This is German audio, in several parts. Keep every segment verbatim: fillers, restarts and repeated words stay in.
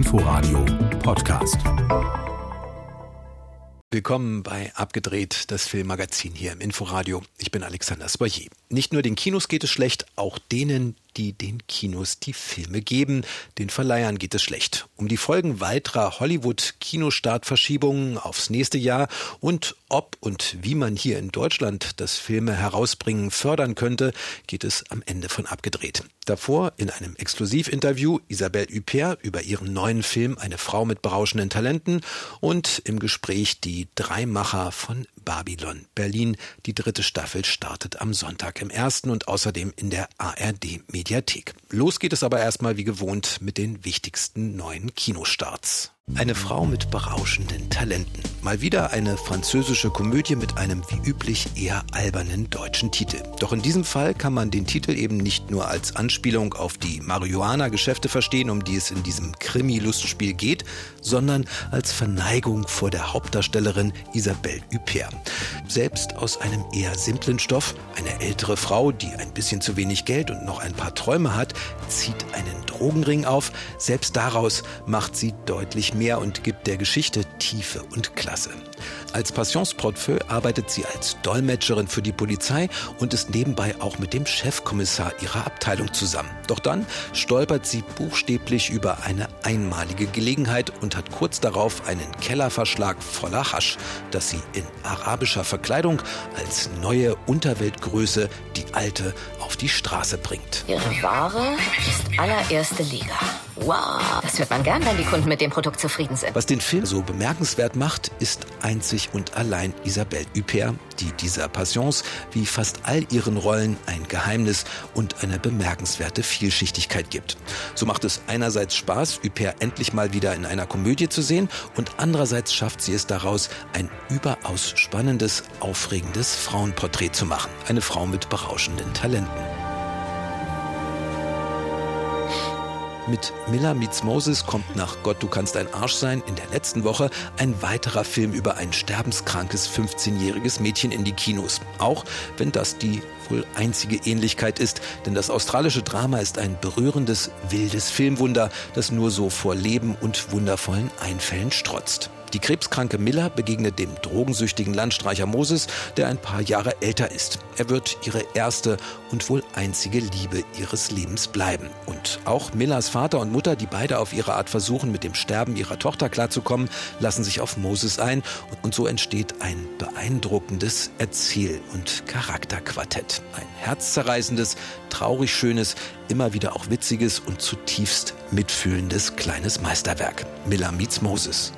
Inforadio Podcast. Willkommen bei Abgedreht, das Filmmagazin hier im Inforadio. Ich bin Alexander Sboyer. Nicht nur den Kinos geht es schlecht, auch denen, die den Kinos die Filme geben. Den Verleihern geht es schlecht. Um die Folgen weiterer Hollywood-Kinostartverschiebungen aufs nächste Jahr und ob und wie man hier in Deutschland das Filme herausbringen fördern könnte, geht es am Ende von Abgedreht. Davor in einem Exklusivinterview Isabelle Huppert über ihren neuen Film Eine Frau mit berauschenden Talenten und im Gespräch die drei Macher von Babylon Berlin. Die dritte Staffel startet am Sonntag im ersten und außerdem in der A R D-Mediathek. Los geht es aber erstmal wie gewohnt mit den wichtigsten neuen Kinostarts. Eine Frau mit berauschenden Talenten. Mal wieder eine französische Komödie mit einem wie üblich eher albernen deutschen Titel. Doch in diesem Fall kann man den Titel eben nicht nur als Anspielung auf die Marihuana-Geschäfte verstehen, um die es in diesem Krimi-Lustspiel geht, sondern als Verneigung vor der Hauptdarstellerin Isabelle Huppert. Selbst aus einem eher simplen Stoff, eine ältere Frau, die ein bisschen zu wenig Geld und noch ein paar Träume hat, zieht einen Drogenring auf. Selbst daraus macht sie deutlich mehr und gibt der Geschichte Tiefe und Klasse. Als Passionsportefeuille arbeitet sie als Dolmetscherin für die Polizei und ist nebenbei auch mit dem Chefkommissar ihrer Abteilung zusammen. Doch dann stolpert sie buchstäblich über eine einmalige Gelegenheit und hat kurz darauf einen Kellerverschlag voller Hasch, das sie in arabischer Verkleidung als neue Unterweltgröße die alte auf die Straße bringt. Ihre Ware ist allererste Liga. Wow, das hört man gern, wenn die Kunden mit dem Produkt zufrieden sind. Was den Film so bemerkenswert macht, ist einzig und allein Isabelle Huppert, die dieser Passions wie fast all ihren Rollen ein Geheimnis und eine bemerkenswerte Vielschichtigkeit gibt. So macht es einerseits Spaß, Huppert endlich mal wieder in einer Komödie zu sehen und andererseits schafft sie es daraus, ein überaus spannendes, aufregendes Frauenporträt zu machen. Eine Frau mit berauschenden Talenten. Mit Miller meets Moses kommt nach Gott, du kannst ein Arsch sein in der letzten Woche ein weiterer Film über ein sterbenskrankes fünfzehnjähriges Mädchen in die Kinos. Auch wenn das die wohl einzige Ähnlichkeit ist, denn das australische Drama ist ein berührendes, wildes Filmwunder, das nur so vor Leben und wundervollen Einfällen strotzt. Die krebskranke Miller begegnet dem drogensüchtigen Landstreicher Moses, der ein paar Jahre älter ist. Er wird ihre erste und wohl einzige Liebe ihres Lebens bleiben. Und auch Millers Vater und Mutter, die beide auf ihre Art versuchen, mit dem Sterben ihrer Tochter klarzukommen, lassen sich auf Moses ein. Und so entsteht ein beeindruckendes Erzähl- und Charakterquartett. Ein herzzerreißendes, traurig schönes, immer wieder auch witziges und zutiefst mitfühlendes kleines Meisterwerk. Miller meets Moses.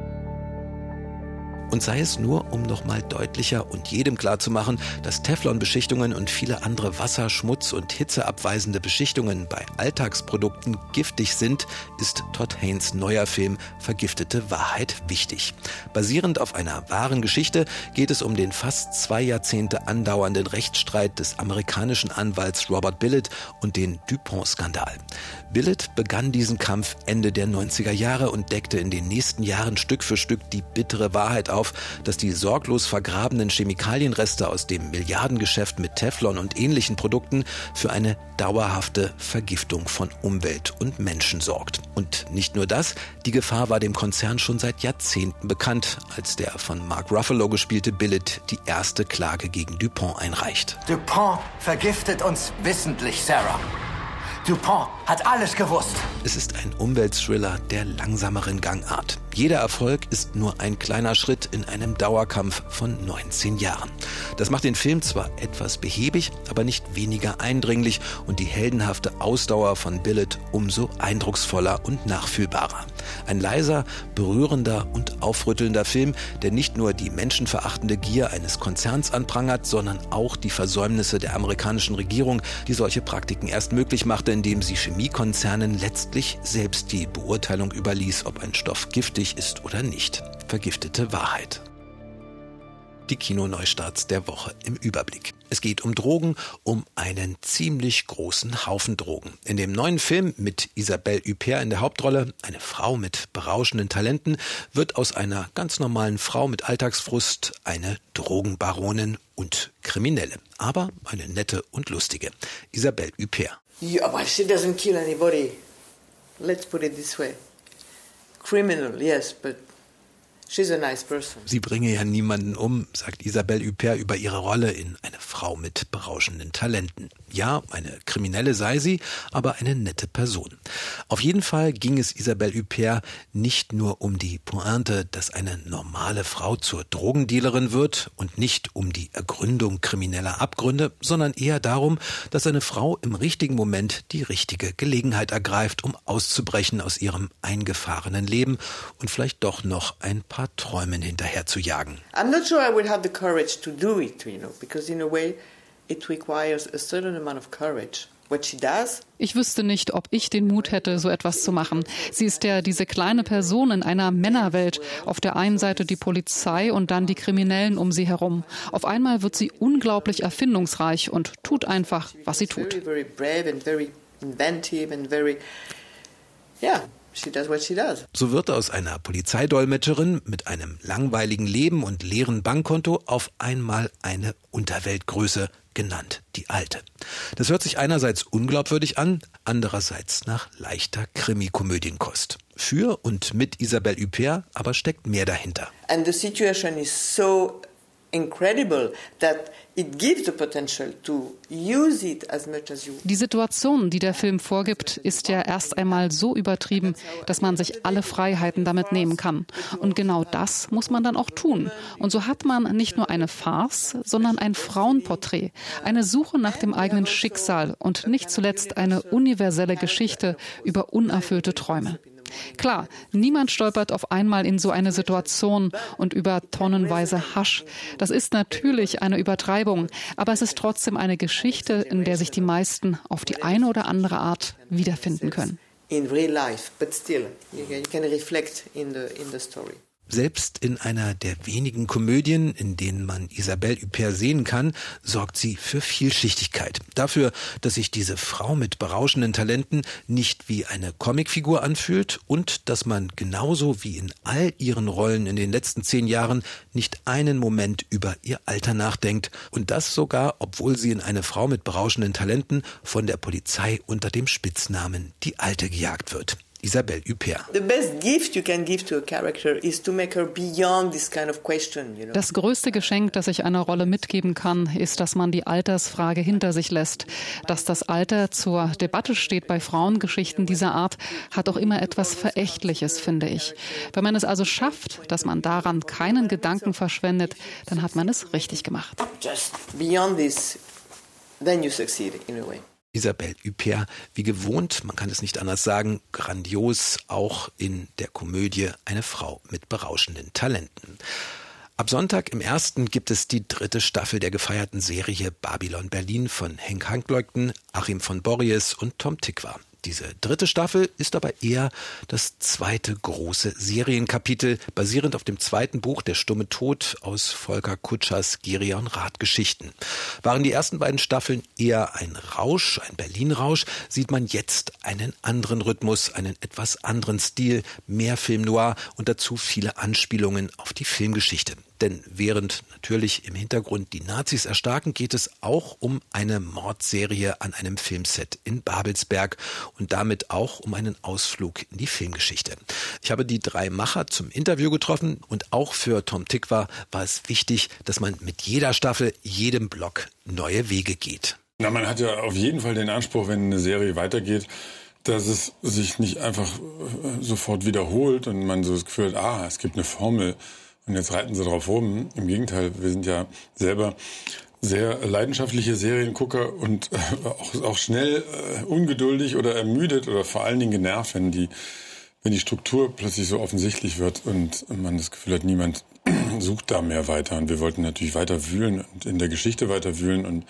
Und sei es nur, um nochmal deutlicher und jedem klarzumachen, dass Teflonbeschichtungen und viele andere Wasser-, Schmutz- und hitzeabweisende Beschichtungen bei Alltagsprodukten giftig sind, ist Todd Haynes neuer Film Vergiftete Wahrheit wichtig. Basierend auf einer wahren Geschichte geht es um den fast zwei Jahrzehnte andauernden Rechtsstreit des amerikanischen Anwalts Robert Billitt und den DuPont-Skandal. Billitt begann diesen Kampf Ende der neunziger Jahre und deckte in den nächsten Jahren Stück für Stück die bittere Wahrheit auf, dass die sorglos vergrabenen Chemikalienreste aus dem Milliardengeschäft mit Teflon und ähnlichen Produkten für eine dauerhafte Vergiftung von Umwelt und Menschen sorgt. Und nicht nur das, die Gefahr war dem Konzern schon seit Jahrzehnten bekannt, als der von Mark Ruffalo gespielte Billitt die erste Klage gegen DuPont einreicht. DuPont vergiftet uns wissentlich, Sarah. DuPont hat alles gewusst. Es ist ein Umweltthriller der langsameren Gangart. Jeder Erfolg ist nur ein kleiner Schritt in einem Dauerkampf von neunzehn Jahren. Das macht den Film zwar etwas behäbig, aber nicht weniger eindringlich und die heldenhafte Ausdauer von Billitt umso eindrucksvoller und nachfühlbarer. Ein leiser, berührender und aufrüttelnder Film, der nicht nur die menschenverachtende Gier eines Konzerns anprangert, sondern auch die Versäumnisse der amerikanischen Regierung, die solche Praktiken erst möglich machte, indem sie Chemiekonzernen letztlich selbst die Beurteilung überließ, ob ein Stoff giftig ist oder nicht. Vergiftete Wahrheit. Die Kinoneustarts der Woche im Überblick. Es geht um Drogen, um einen ziemlich großen Haufen Drogen. In dem neuen Film mit Isabelle Huppert in der Hauptrolle, eine Frau mit berauschenden Talenten, wird aus einer ganz normalen Frau mit Alltagsfrust eine Drogenbaronin und Kriminelle. Aber eine nette und lustige. Isabelle Huppert. Yeah, but she doesn't kill anybody. Let's put it this way. criminal, yes, but she's a nice person. Sie bringe ja niemanden um, sagt Isabelle Huppert über ihre Rolle in Eine Frau mit berauschenden Talenten. Ja, eine Kriminelle sei sie, aber eine nette Person. Auf jeden Fall ging es Isabelle Huppert nicht nur um die Pointe, dass eine normale Frau zur Drogendealerin wird und nicht um die Ergründung krimineller Abgründe, sondern eher darum, dass eine Frau im richtigen Moment die richtige Gelegenheit ergreift, um auszubrechen aus ihrem eingefahrenen Leben und vielleicht doch noch ein paar Träumen hinterher zu jagen. I'm not sure I would have the courage to do it, you know, because in a way it requires a certain amount of courage. What she does. Ich wüsste nicht, ob ich den Mut hätte, so etwas zu machen. Sie ist ja diese kleine Person in einer Männerwelt. Auf der einen Seite die Polizei und dann die Kriminellen um sie herum. Auf einmal wird sie unglaublich erfindungsreich und tut einfach, was sie tut. Very, very brave and very inventive and very, yeah. She does what she does. So wird aus einer Polizeidolmetscherin mit einem langweiligen Leben und leeren Bankkonto auf einmal eine Unterweltgröße, genannt die Alte. Das hört sich einerseits unglaubwürdig an, andererseits nach leichter Krimi-Komödienkost. Für und mit Isabelle Huppert aber steckt mehr dahinter. And the situation is so incredible that it gives the potential to use it as much as you. Die Situation, die der Film vorgibt, ist ja erst einmal so übertrieben, dass man sich alle Freiheiten damit nehmen kann. Und genau das muss man dann auch tun. Und so hat man nicht nur eine Farce, sondern ein Frauenporträt, eine Suche nach dem eigenen Schicksal und nicht zuletzt eine universelle Geschichte über unerfüllte Träume. Klar, niemand stolpert auf einmal in so eine Situation und über tonnenweise Hasch. Das ist natürlich eine Übertreibung, aber es ist trotzdem eine Geschichte, in der sich die meisten auf die eine oder andere Art wiederfinden können. In real life, but still, you can reflect in the in the story. Selbst in einer der wenigen Komödien, in denen man Isabelle Huppert sehen kann, sorgt sie für Vielschichtigkeit. Dafür, dass sich diese Frau mit berauschenden Talenten nicht wie eine Comicfigur anfühlt und dass man genauso wie in all ihren Rollen in den letzten zehn Jahren nicht einen Moment über ihr Alter nachdenkt. Und das sogar, obwohl sie in Eine Frau mit berauschenden Talenten von der Polizei unter dem Spitznamen die Alte gejagt wird. Isabelle Huppert. Das größte Geschenk, das ich einer Rolle mitgeben kann, ist, dass man die Altersfrage hinter sich lässt. Dass das Alter zur Debatte steht bei Frauengeschichten dieser Art, hat auch immer etwas Verächtliches, finde ich. Wenn man es also schafft, dass man daran keinen Gedanken verschwendet, dann hat man es richtig gemacht. Just beyond this, then you succeed in a way. Isabelle Huppert, wie gewohnt, man kann es nicht anders sagen, grandios, auch in der Komödie Eine Frau mit berauschenden Talenten. Ab Sonntag im ersten gibt es die dritte Staffel der gefeierten Serie Babylon Berlin von Henk Hankleugten, Achim von Borries und Tom Tykwer. Diese dritte Staffel ist aber eher das zweite große Serienkapitel, basierend auf dem zweiten Buch Der stumme Tod aus Volker Kutschers Gerion Rath-Geschichten. Waren die ersten beiden Staffeln eher ein Rausch, ein Berlin-Rausch, sieht man jetzt einen anderen Rhythmus, einen etwas anderen Stil, mehr Film noir und dazu viele Anspielungen auf die Filmgeschichte. Denn während natürlich im Hintergrund die Nazis erstarken, geht es auch um eine Mordserie an einem Filmset in Babelsberg und damit auch um einen Ausflug in die Filmgeschichte. Ich habe die drei Macher zum Interview getroffen und auch für Tom Tykwer war es wichtig, dass man mit jeder Staffel, jedem Block neue Wege geht. Na, man hat ja auf jeden Fall den Anspruch, wenn eine Serie weitergeht, dass es sich nicht einfach sofort wiederholt und man so das Gefühl hat, ah, es gibt eine Formel. Und jetzt reiten sie drauf rum. Im Gegenteil, wir sind ja selber sehr leidenschaftliche Seriengucker und äh, auch, auch schnell äh, ungeduldig oder ermüdet oder vor allen Dingen genervt, wenn die, wenn die Struktur plötzlich so offensichtlich wird und man das Gefühl hat, niemand sucht da mehr weiter. Und wir wollten natürlich weiter wühlen und in der Geschichte weiter wühlen. Und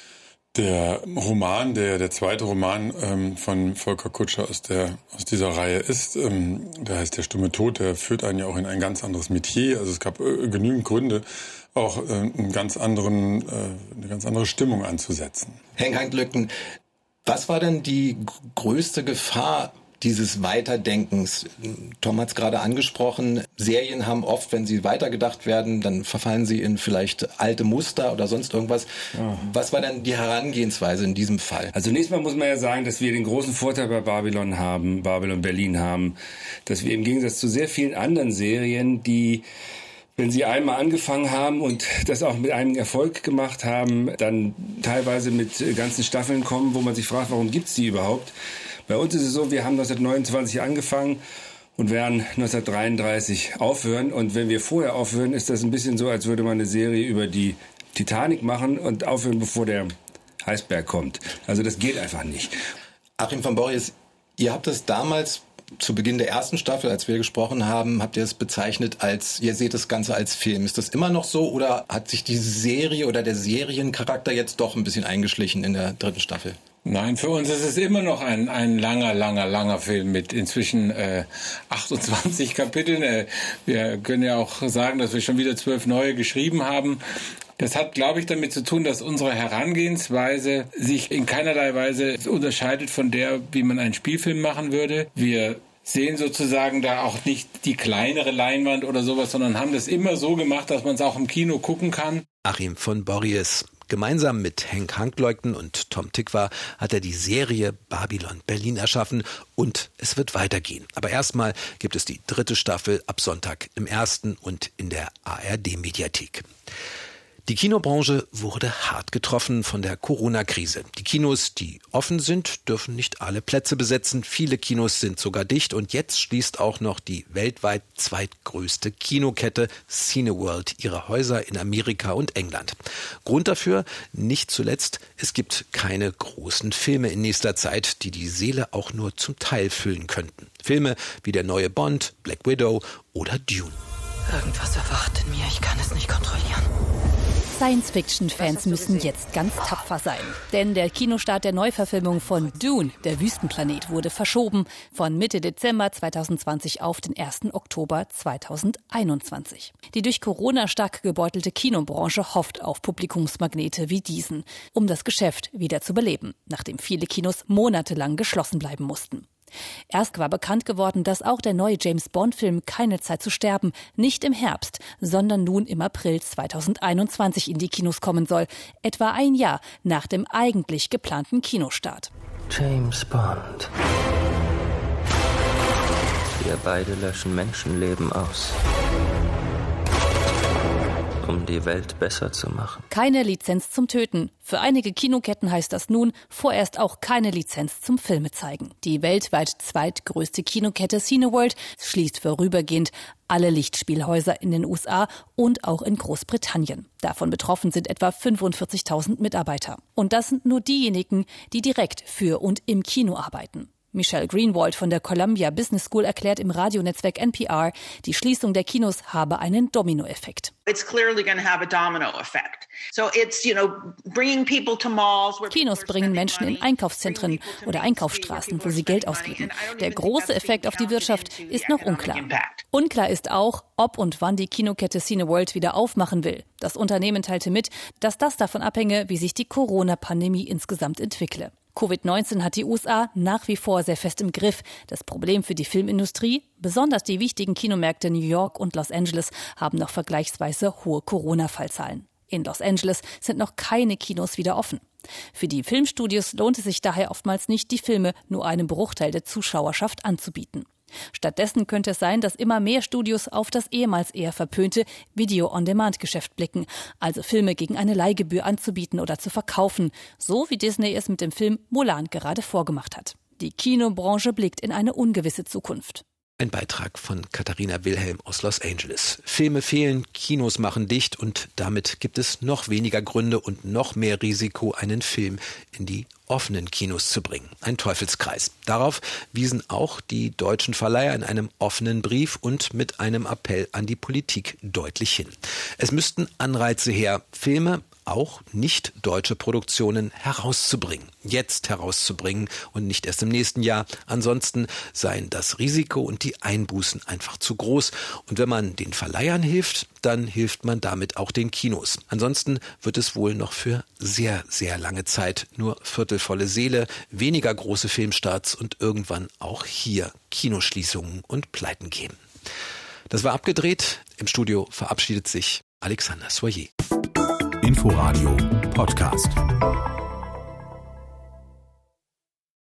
der Roman, der der zweite Roman ähm, von Volker Kutscher aus der aus dieser Reihe ist, ähm, der heißt Der stumme Tod, der führt einen ja auch in ein ganz anderes Metier. Also es gab äh, genügend Gründe, auch äh, einen ganz anderen, äh, eine ganz andere Stimmung anzusetzen. Henk Hankleugten, was war denn die größte Gefahr, dieses Weiterdenkens. Tom hat es gerade angesprochen, Serien haben oft, wenn sie weitergedacht werden, dann verfallen sie in vielleicht alte Muster oder sonst irgendwas. Ja. Was war denn die Herangehensweise in diesem Fall? Also zunächst mal muss man ja sagen, dass wir den großen Vorteil bei Babylon haben, Babylon Berlin haben, dass wir im Gegensatz zu sehr vielen anderen Serien, die, wenn sie einmal angefangen haben und das auch mit einem Erfolg gemacht haben, dann teilweise mit ganzen Staffeln kommen, wo man sich fragt, warum gibt's die überhaupt? Bei uns ist es so, wir haben neunzehnhundertneunundzwanzig angefangen und werden neunzehnhundertdreiunddreißig aufhören. Und wenn wir vorher aufhören, ist das ein bisschen so, als würde man eine Serie über die Titanic machen und aufhören, bevor der Eisberg kommt. Also das geht einfach nicht. Achim von Borries, ihr habt das damals zu Beginn der ersten Staffel, als wir gesprochen haben, habt ihr es bezeichnet als, ihr seht das Ganze als Film. Ist das immer noch so oder hat sich die Serie oder der Seriencharakter jetzt doch ein bisschen eingeschlichen in der dritten Staffel? Nein, für uns ist es immer noch ein, ein langer, langer, langer Film mit inzwischen äh, achtundzwanzig Kapiteln. Äh, wir können ja auch sagen, dass wir schon wieder zwölf neue geschrieben haben. Das hat, glaube ich, damit zu tun, dass unsere Herangehensweise sich in keinerlei Weise unterscheidet von der, wie man einen Spielfilm machen würde. Wir sehen sozusagen da auch nicht die kleinere Leinwand oder sowas, sondern haben das immer so gemacht, dass man es auch im Kino gucken kann. Achim von Borries. Gemeinsam mit Henk Hankleugten und Tom Tykwer hat er die Serie Babylon Berlin erschaffen und es wird weitergehen. Aber erstmal gibt es die dritte Staffel ab Sonntag im Ersten und in der A R D-Mediathek. Die Kinobranche wurde hart getroffen von der Corona-Krise. Die Kinos, die offen sind, dürfen nicht alle Plätze besetzen. Viele Kinos sind sogar dicht. Und jetzt schließt auch noch die weltweit zweitgrößte Kinokette Cineworld ihre Häuser in Amerika und England. Grund dafür, nicht zuletzt, es gibt keine großen Filme in nächster Zeit, die die Seele auch nur zum Teil füllen könnten. Filme wie der neue Bond, Black Widow oder Dune. Irgendwas erwacht in mir, ich kann es nicht kontrollieren. Science-Fiction-Fans müssen jetzt ganz tapfer sein. Denn der Kinostart der Neuverfilmung von Dune, der Wüstenplanet, wurde verschoben von Mitte Dezember zweitausendzwanzig auf den ersten Oktober zweitausendeinundzwanzig. Die durch Corona stark gebeutelte Kinobranche hofft auf Publikumsmagnete wie diesen, um das Geschäft wieder zu beleben, nachdem viele Kinos monatelang geschlossen bleiben mussten. Erst war bekannt geworden, dass auch der neue James-Bond-Film Keine Zeit zu sterben nicht im Herbst, sondern nun im April zweitausendeinundzwanzig in die Kinos kommen soll, etwa ein Jahr nach dem eigentlich geplanten Kinostart. James Bond. Wir beide löschen Menschenleben aus, um die Welt besser zu machen. Keine Lizenz zum Töten. Für einige Kinoketten heißt das nun vorerst auch keine Lizenz zum Filme zeigen. Die weltweit zweitgrößte Kinokette Cineworld schließt vorübergehend alle Lichtspielhäuser in den U S A und auch in Großbritannien. Davon betroffen sind etwa fünfundvierzigtausend Mitarbeiter. Und das sind nur diejenigen, die direkt für und im Kino arbeiten. Michelle Greenwald von der Columbia Business School erklärt im Radionetzwerk N P R, die Schließung der Kinos habe einen Dominoeffekt. Kinos bringen Menschen in Einkaufszentren oder Einkaufsstraßen, wo sie Geld ausgeben. Der große Effekt auf die Wirtschaft ist noch unklar. Unklar ist auch, ob und wann die Kinokette Cineworld wieder aufmachen will. Das Unternehmen teilte mit, dass das davon abhänge, wie sich die Corona-Pandemie insgesamt entwickle. Covid neunzehn hat die U S A nach wie vor sehr fest im Griff. Das Problem für die Filmindustrie, besonders die wichtigen Kinomärkte New York und Los Angeles, haben noch vergleichsweise hohe Corona-Fallzahlen. In Los Angeles sind noch keine Kinos wieder offen. Für die Filmstudios lohnt es sich daher oftmals nicht, die Filme nur einem Bruchteil der Zuschauerschaft anzubieten. Stattdessen könnte es sein, dass immer mehr Studios auf das ehemals eher verpönte Video-on-Demand-Geschäft blicken, also Filme gegen eine Leihgebühr anzubieten oder zu verkaufen, so wie Disney es mit dem Film Mulan gerade vorgemacht hat. Die Kinobranche blickt in eine ungewisse Zukunft. Ein Beitrag von Katharina Wilhelm aus Los Angeles. Filme fehlen, Kinos machen dicht und damit gibt es noch weniger Gründe und noch mehr Risiko, einen Film in die offenen Kinos zu bringen. Ein Teufelskreis. Darauf wiesen auch die deutschen Verleiher in einem offenen Brief und mit einem Appell an die Politik deutlich hin. Es müssten Anreize her, Filme auch nicht deutsche Produktionen herauszubringen. Jetzt herauszubringen und nicht erst im nächsten Jahr. Ansonsten seien das Risiko und die Einbußen einfach zu groß. Und wenn man den Verleihern hilft, dann hilft man damit auch den Kinos. Ansonsten wird es wohl noch für sehr, sehr lange Zeit nur viertelvolle Säle, weniger große Filmstarts und irgendwann auch hier Kinoschließungen und Pleiten geben. Das war abgedreht. Im Studio verabschiedet sich Alexander Soyer. Inforadio Podcast.